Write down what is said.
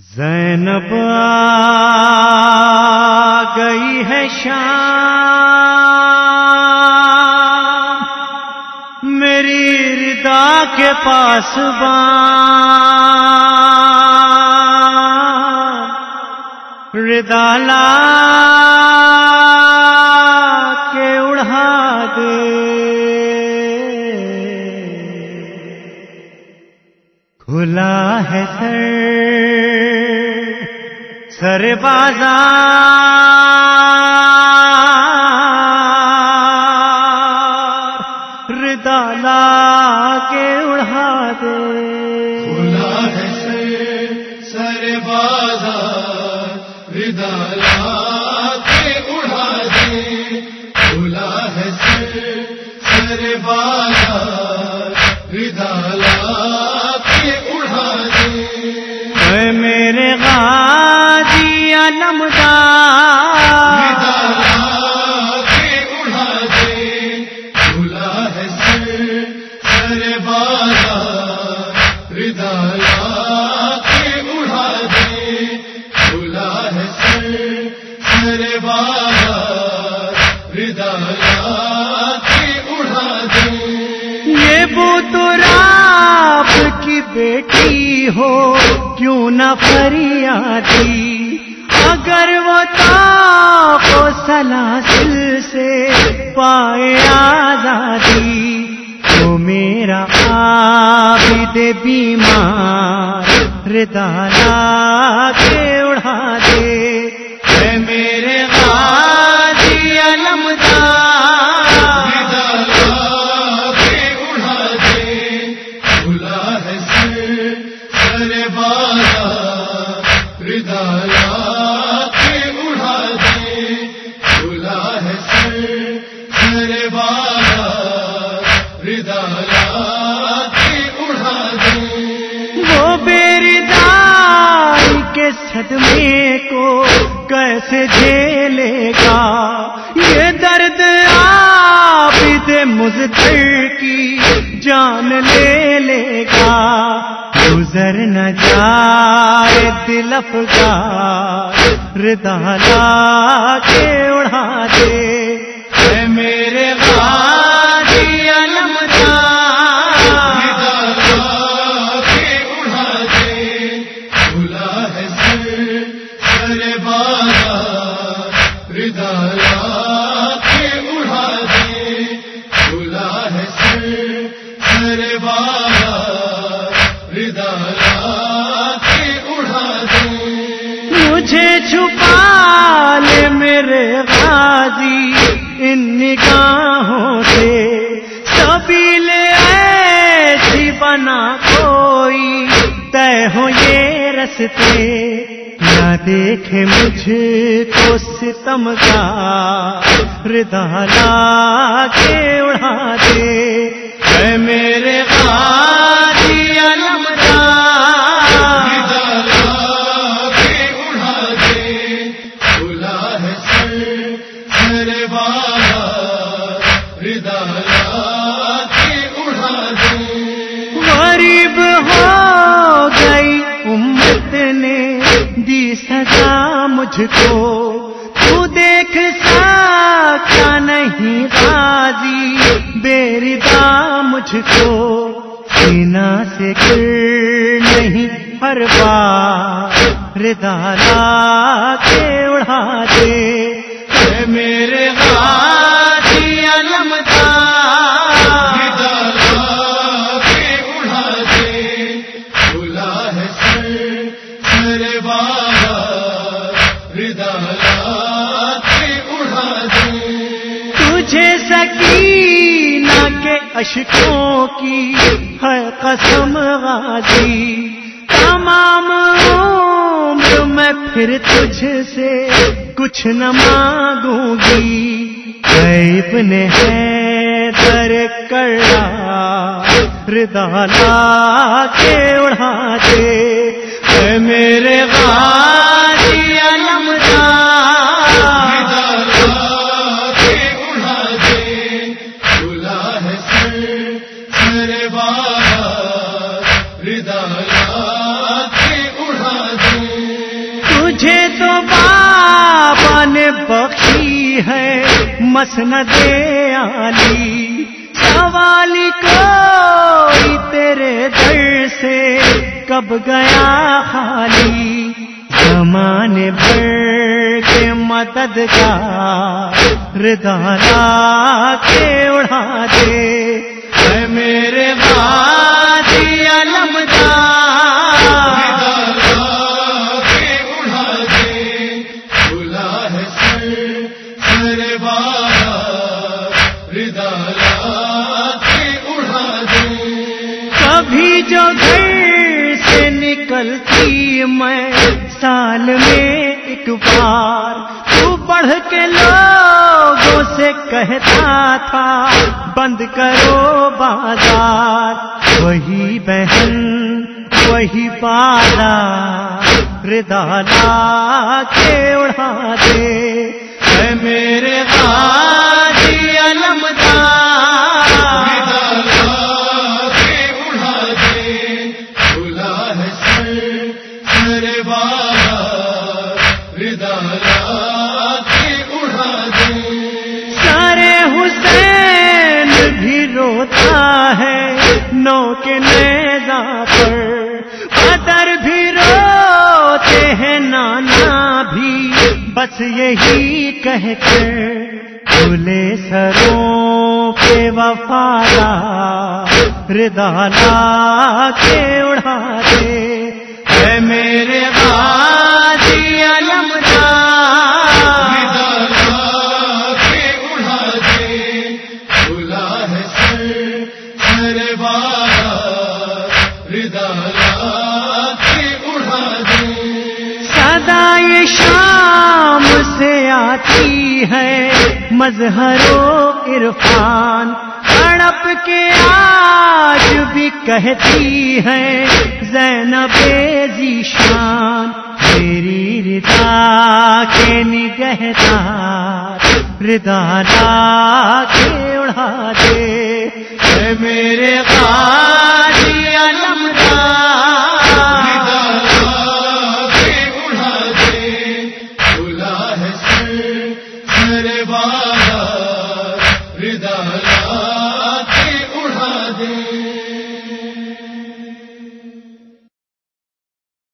زینب آ گئی ہے شام، میری ردا کے پاس ردا لا کے اڑا دے، کھلا ہے سر بازار، ردا لا کے اڑا دے، کھلا ہے سر بازار، ردا لا کے اڑا دے، کھلا ہے سر بازار، ردا لا کے اڑا دے، اے میرے غازی علمدار، ردا لا کے اڑا دے، کھلا ہے سر بازار، ردا لا کے اڑا دے، کھلا ہے سر بازار، ردا لا کے اڑا دے، یہ بوتراب کی بیٹی ہو کیوں نہ فریادی، اگر وہ طاق و سلاسل سے پائے آزادی، تو میرا عابد بیمار ردا لا کے اڑا دے، اے میرے غازی علمدار، ردا لا کے اڑا دے، کھلا ہے سر بازار، ردا لا کے اڑا دے، کھلا ہے سر بازار، ردا لا کے اڑا دے، وہ بیردار کے صدمے کو کیسے جھیلے گا، یہ درد عابد مزدر کی جان لے گا، گزر نہ جائے دل افگار، ردا لا کے اڑا دے، اے میرے غازی علمدار، ردا لا کے اڑا دے، کھلا ہے سر بازار، ردا لا کے اڑا دے، کھلا ہے سر بازار، ردا لا کے اڑا دے، مجھے چھپا لے میرے غازی ان نگاہوں سے، سبیل ایسی بنا کوئی طے ہو یہ رستے، نہ دیکھے مجھ کو ستمگار، ردا لا کے اڑا دے، اے میرے غازی علمدار، ردا لا کے اڑا دے، کھلا ہے سر بازار، ردا لا کے اڑا دے، غریب ہو گئی امت نے دی سزا مجھ کو، تو دیکھ سکتا نہیں غازی بیردا مجھ کو، سینہ سے گر نہیں ہر بار، ردا لا کے اڑا دے، اے میرے غازی علمدار، ردا لا کے اڑا دے، کھلا ہے سر بازار، ردا لا کے اڑا دے، تجھے سکینہ کے اشکوں کی ہے قسم غازی، تمام عمر میں پھر تجھ سے کچھ نہ مانگوں گی، ابن حیدر کرا ردا لا کے اڑا دے، اے میرے غازی علمدار، ردا لا کے اڑا دے، کھلا ہے سر بازار، ردا لا کے اڑا دے، مجھے تو بابا نے بخشی ہے مسند عالی، سوالی کوئی تیرے در سے کب گیا خالی، زمانے بھر کے مددگار رضا لا کے اڑا دے، اے میرے غازی علمدار کبھی جو گھر سے نکلتی میں سال میں ایک بار، تو پڑھ کے لوگوں سے کہتا تھا بند کرو بازار، وہی بہن وہی بازار رضا لا کے اڑا دے، اے میرے غازی علمدار نو کے نیزہ پر، بدر بھی روتے ہیں نانا بھی، بس یہی کہہ کر کھلے سروں پہ وفادار رضا لا کے اڑا دے، اے میرے غازی علمدار صدائے شام سے آتی ہے مظہر و عرفان، تڑپ کے آج بھی کہتی ہے زینب ذیشان، تیری رضا کے نگہدار رضا لا کے اڑا دے، اے میرے غازی علمدار رضا